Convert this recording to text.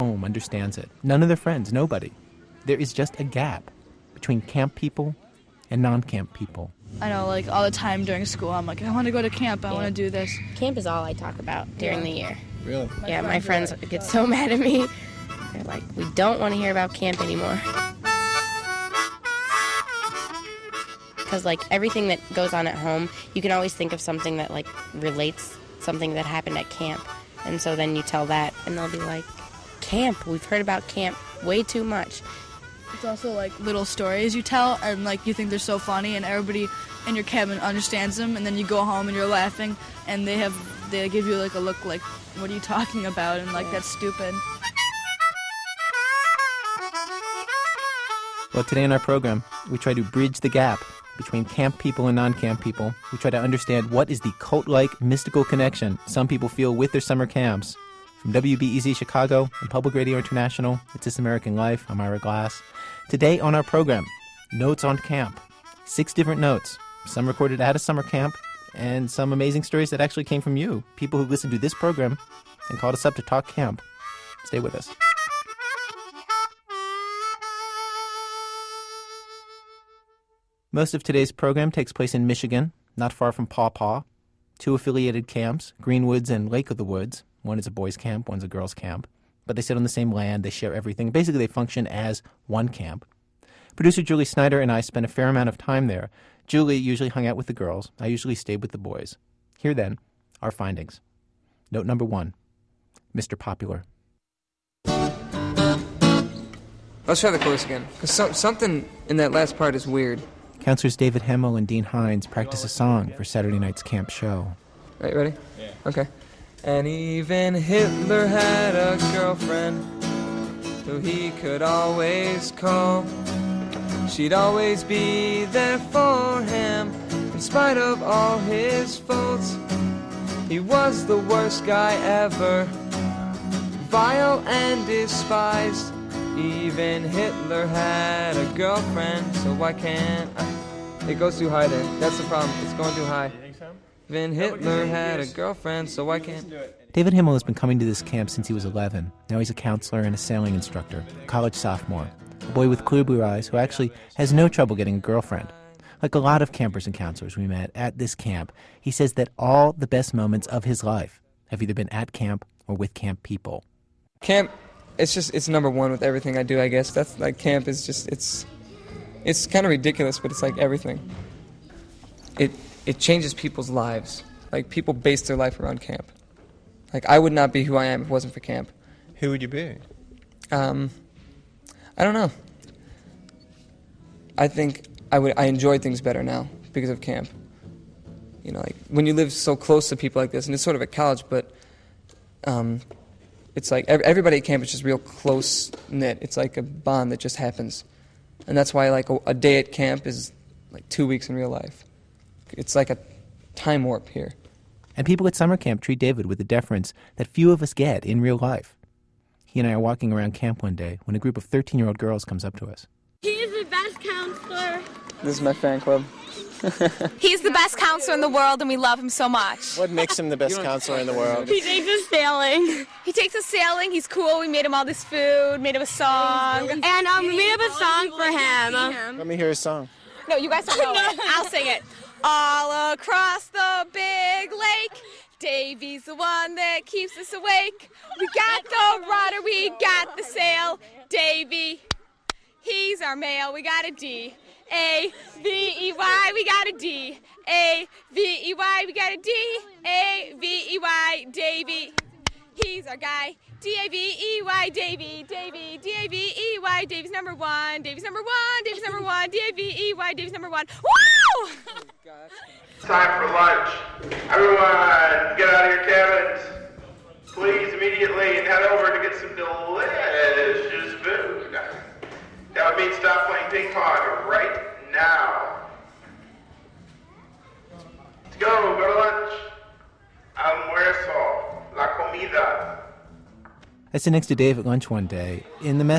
home understands it. None of their friends, nobody. There is just a gap between camp people and non-camp people. I know, like, all the time during school, I'm like, I want to go to camp, I want to do this. Camp is all I talk about during the year. Really? My friends get so mad at me. They're like, we don't want to hear about camp anymore. Because, like, everything that goes on at home, you can always think of something that, like, relates something that happened at camp. And so then you tell that, and they'll be like, camp, we've heard about camp way too much. It's also, like, little stories you tell, and, like, you think they're so funny, and everybody in your cabin understands them, and then you go home and you're laughing, and they give you, like, a look like, what are you talking about? And, like, that's stupid. Well, today in our program, we try to bridge the gap between camp people and non-camp people. We try to understand what is the cult-like mystical connection some people feel with their summer camps. From WBEZ Chicago and Public Radio International, it's This American Life. I'm Ira Glass. Today on our program, Notes on Camp. 6 different notes, some recorded at a summer camp, and some amazing stories that actually came from you, people who listened to this program and called us up to talk camp. Stay with us. Most of today's program takes place in Michigan, not far from Paw Paw. 2 affiliated camps, Greenwoods and Lake of the Woods. One is a boys' camp, one's a girls' camp. But they sit on the same land, they share everything. Basically, they function as one camp. Producer Julie Snyder and I spent a fair amount of time there. Julie usually hung out with the girls. I usually stayed with the boys. Here, then, our findings. Note number 1, Mr. Popular. Let's try the chorus again, because something in that last part is weird. Counselors David Hemmel and Dean Hines practice a song for Saturday night's camp show. Right, ready? Yeah. Okay. And even Hitler had a girlfriend who he could always call. She'd always be there for him in spite of all his faults. He was the worst guy ever, vile and despised. Even Hitler had a girlfriend, so why can't I? It goes too high there. That's the problem. It's going too high. You think so? Even Hitler had a girlfriend, so why can't... David Himmel has been coming to this camp since he was 11. Now he's a counselor and a sailing instructor, a college sophomore, a boy with clear blue eyes who actually has no trouble getting a girlfriend. Like a lot of campers and counselors we met at this camp, he says that all the best moments of his life have either been at camp or with camp people. Camp... It's number one with everything I do, I guess. That's like camp is just it's kind of ridiculous, but it's like everything. It changes people's lives. Like people base their life around camp. Like I would not be who I am if it wasn't for camp. Who would you be? I don't know. I think I enjoy things better now because of camp. You know, like when you live so close to people like this, and it's sort of at college, but it's like everybody at camp is just real close-knit. It's like a bond that just happens. And that's why like a day at camp is like 2 weeks in real life. It's like a time warp here. And people at summer camp treat David with a deference that few of us get in real life. He and I are walking around camp one day when a group of 13-year-old girls comes up to us. He is the best counselor. This is my fan club. He's the best counselor in the world, and we love him so much. What makes him the best counselor in the world? He takes us sailing. He takes us sailing. He's cool. We made him all this food, made him a song. And we made up a song for him. Let me hear his song. No, you guys don't know it. I'll sing it. All across the big lake, Davy's the one that keeps us awake. We got the rudder, we got the sail. Davy, he's our male. We got a D. A-V-E-Y, we got a D. A-V-E-Y, we got a D. A-V-E-Y, Davy, he's our guy. D-A-V-E-Y, Davy, Davy, D-A-V-E-Y, Davy's number one, Davy's number one, Davy's number one, D-A-V-E-Y, Davy's number one. Woo! Time for lunch. Everyone, get out of your cabins, please, immediately, and head over to get some delicious food. That would mean stop playing ping pong right now. Let's go to lunch. Almuerzo, la comida. I sit next to Dave at lunch one day. In the mess